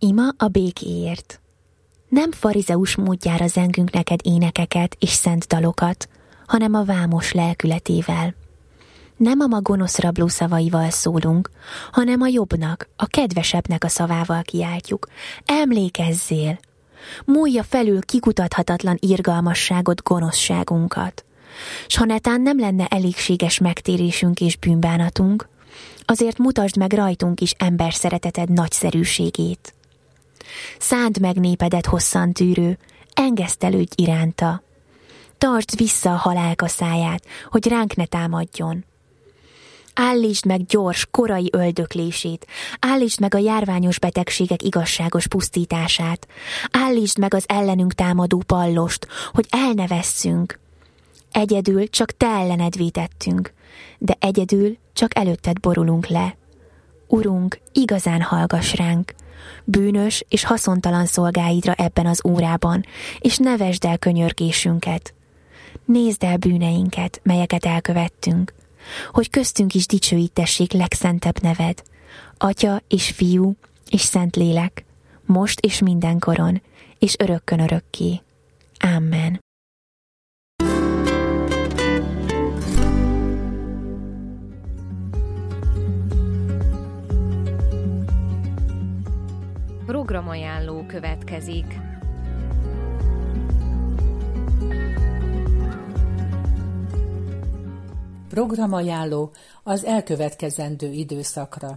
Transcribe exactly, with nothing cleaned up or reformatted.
Ima a békéért. Nem farizeus módjára zengünk neked énekeket és szent dalokat, hanem a vámos lelkületével. Nem a ma gonosz rabló szavaival szólunk, hanem a jobbnak, a kedvesebbnek a szavával kiáltjuk. Emlékezzél! Múlja felül kikutathatatlan irgalmasságot, gonoszságunkat. S ha netán nem lenne elégséges megtérésünk és bűnbánatunk, azért mutasd meg rajtunk is emberszereteted nagyszerűségét. Szánd meg népedet hosszan tűrő, engesztelődj iránta. Tartsd vissza a halálkaszáját, hogy ránk ne támadjon. Állítsd meg gyors, korai öldöklését, állítsd meg a járványos betegségek igazságos pusztítását, állítsd meg az ellenünk támadó pallost, hogy el ne vesszünk. Egyedül csak te ellened vétettünk, de egyedül csak előtted borulunk le. Urunk, igazán hallgass ránk, bűnös és haszontalan szolgáidra ebben az órában, és ne vesd el könyörgésünket. Nézd el bűneinket, melyeket elkövettünk, hogy köztünk is dicsőítessék legszentebb neved, Atya és Fiú és Szentlélek, most és mindenkoron, és örökkön örökké. Amen. Programajánló következik. Programajánló az elkövetkezendő időszakra.